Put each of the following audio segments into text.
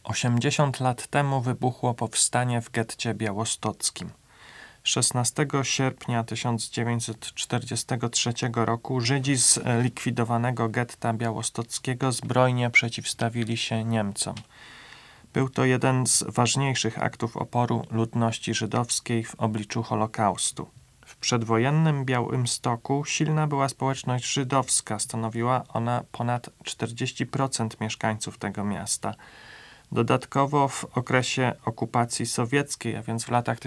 80 lat temu wybuchło powstanie w getcie białostockim. 16 sierpnia 1943 roku Żydzi z likwidowanego getta białostockiego zbrojnie przeciwstawili się Niemcom. Był to jeden z ważniejszych aktów oporu ludności żydowskiej w obliczu Holokaustu. W przedwojennym Białymstoku silna była społeczność żydowska, stanowiła ona ponad 40% mieszkańców tego miasta. Dodatkowo w okresie okupacji sowieckiej, a więc w latach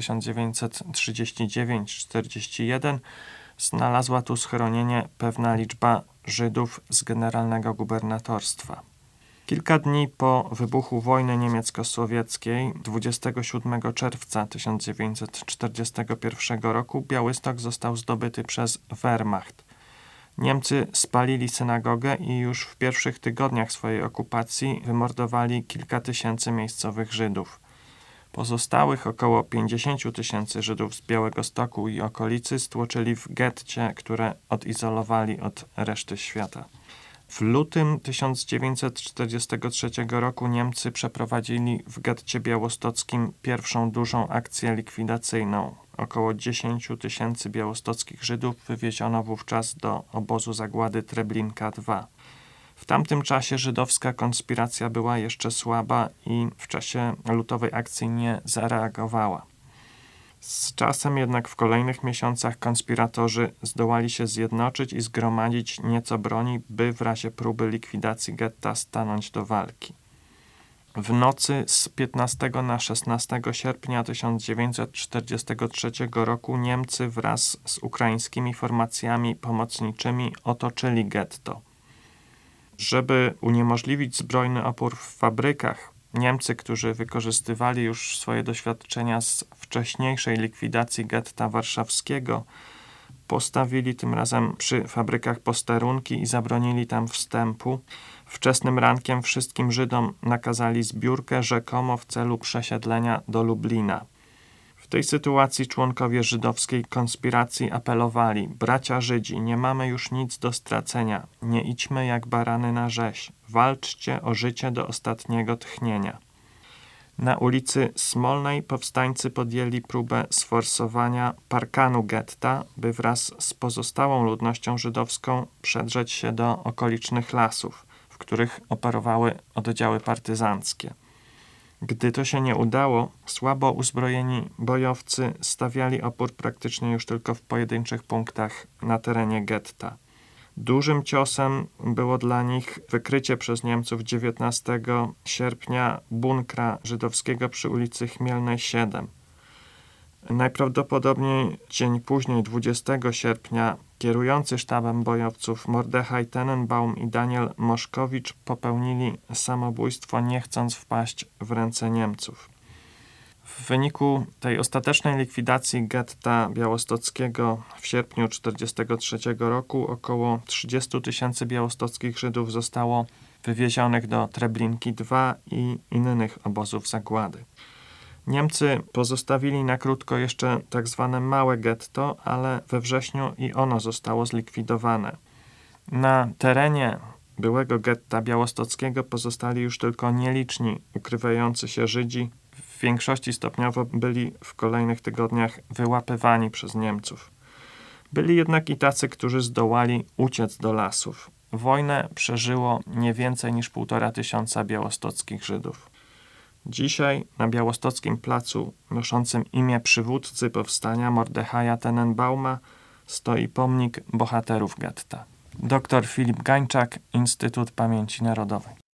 1939-41, znalazła tu schronienie pewna liczba Żydów z generalnego gubernatorstwa. Kilka dni po wybuchu wojny niemiecko-sowieckiej, 27 czerwca 1941 roku, Białystok został zdobyty przez Wehrmacht. Niemcy spalili synagogę i już w pierwszych tygodniach swojej okupacji wymordowali kilka tysięcy miejscowych Żydów. Pozostałych około 50 tysięcy Żydów z Białegostoku i okolicy stłoczyli w getcie, które odizolowali od reszty świata. W lutym 1943 roku Niemcy przeprowadzili w getcie białostockim pierwszą dużą akcję likwidacyjną. Około 10 tysięcy białostockich Żydów wywieziono wówczas do obozu zagłady Treblinka II. W tamtym czasie żydowska konspiracja była jeszcze słaba i w czasie lutowej akcji nie zareagowała. Z czasem jednak w kolejnych miesiącach konspiratorzy zdołali się zjednoczyć i zgromadzić nieco broni, by w razie próby likwidacji getta stanąć do walki. W nocy z 15 na 16 sierpnia 1943 roku Niemcy wraz z ukraińskimi formacjami pomocniczymi otoczyli getto. Żeby uniemożliwić zbrojny opór w fabrykach, Niemcy, którzy wykorzystywali już swoje doświadczenia z wcześniejszej likwidacji getta warszawskiego, postawili tym razem przy fabrykach posterunki i zabronili tam wstępu. Wczesnym rankiem wszystkim Żydom nakazali zbiórkę rzekomo w celu przesiedlenia do Lublina. W tej sytuacji członkowie żydowskiej konspiracji apelowali: bracia Żydzi, nie mamy już nic do stracenia, nie idźmy jak barany na rzeź, walczcie o życie do ostatniego tchnienia. Na ulicy Smolnej powstańcy podjęli próbę sforsowania parkanu getta, by wraz z pozostałą ludnością żydowską przedrzeć się do okolicznych lasów, w których operowały oddziały partyzanckie. Gdy to się nie udało, słabo uzbrojeni bojowcy stawiali opór praktycznie już tylko w pojedynczych punktach na terenie getta. Dużym ciosem było dla nich wykrycie przez Niemców 19 sierpnia bunkra żydowskiego przy ulicy Chmielnej 7. Najprawdopodobniej dzień później, 20 sierpnia, kierujący sztabem bojowców Mordechaj Tenenbaum i Daniel Moszkowicz popełnili samobójstwo, nie chcąc wpaść w ręce Niemców. W wyniku tej ostatecznej likwidacji getta białostockiego w sierpniu 1943 roku około 30 tysięcy białostockich Żydów zostało wywiezionych do Treblinki II i innych obozów zagłady. Niemcy pozostawili na krótko jeszcze tak zwane małe getto, ale we wrześniu i ono zostało zlikwidowane. Na terenie byłego getta białostockiego pozostali już tylko nieliczni ukrywający się Żydzi. W większości stopniowo byli w kolejnych tygodniach wyłapywani przez Niemców. Byli jednak i tacy, którzy zdołali uciec do lasów. Wojnę przeżyło nie więcej niż 1500 białostockich Żydów. Dzisiaj na białostockim placu noszącym imię przywódcy powstania Mordechaja Tenenbauma stoi pomnik bohaterów getta. Dr Filip Gańczak, Instytut Pamięci Narodowej.